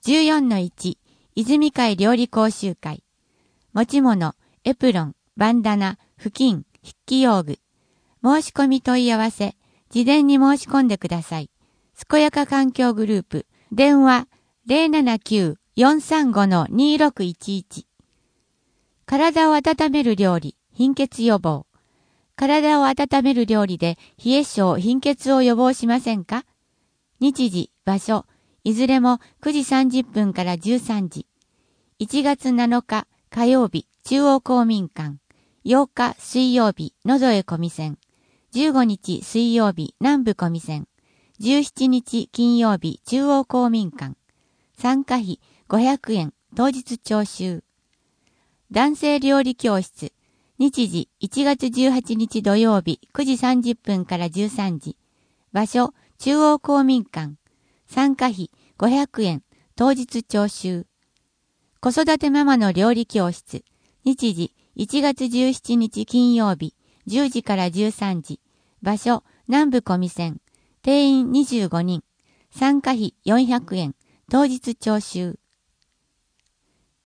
14-1 泉会料理講習会。持ち物、エプロン、バンダナ、布巾、筆記用具。申し込み問い合わせ、事前に申し込んでください。健やか環境グループ、電話 079-435-2611。体を温める料理、貧血予防。体を温める料理で冷え性、貧血を予防しませんか？日時、場所、いずれも9時30分から13時。1月7日火曜日、中央公民館。8日水曜日、野添小見線。15日水曜日、南部小見線。17日金曜日、中央公民館。参加費500円、当日徴収。男性料理教室。日時1月18日土曜日、9時30分から13時。場所、中央公民館。参加費500円、当日徴収。子育てママの料理教室。日時1月17日金曜日、10時から13時。場所、南部小見線。定員25人。参加費400円。当日徴収。